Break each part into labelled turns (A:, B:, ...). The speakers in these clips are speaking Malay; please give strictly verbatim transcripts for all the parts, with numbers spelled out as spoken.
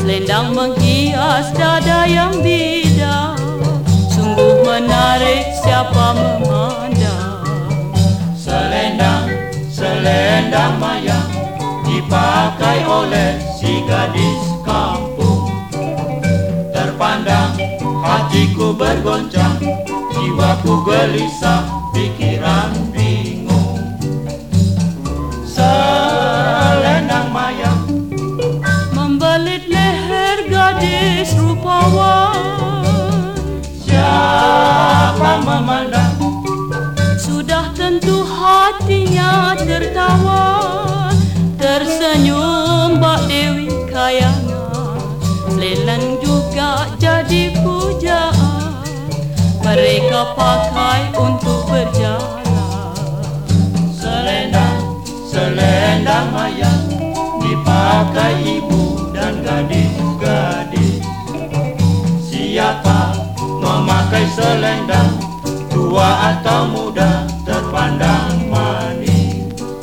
A: Selendang menghias dada yang bidak, sungguh menarik siapa memandang.
B: Selendang, selendang mayang dipakai oleh si gadis kampung. Terpandang hatiku bergoncang, jiwaku gelisah, pikiran bingung. Selendang mayang
A: membelit leher gadis rupawan.
B: Siapa memandang
A: Sudah tentu hatinya tertawan. Tersenyum Mbak Dewi kayangan, selendang juga jadi pujaan. Mereka pakai untuk berjalan.
B: selendang, selendang mayang dipakai ibu dan gadis-gadis. Siapa memakai selendang, tua atau muda, terpandang manis.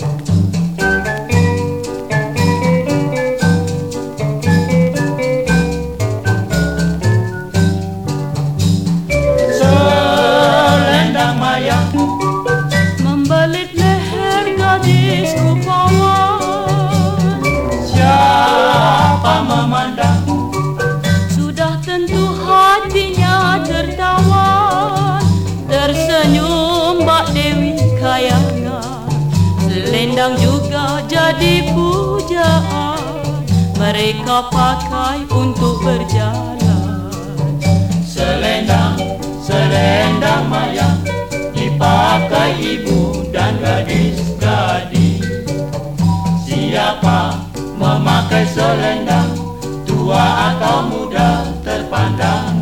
B: Selendang mayang
A: Membelit leher gadis rupawan.
B: siapa memandang
A: Sudah tentu hatinya tertawan. Tersenyum Mbak Dewi kayangan, selendang juga jadi pujaan. Mereka pakai untuk berjalan.
B: selendang, selendang mayang dipakai ibu dan gadis-gadis. Siapa memakai selendang, tua atau muda, terpandang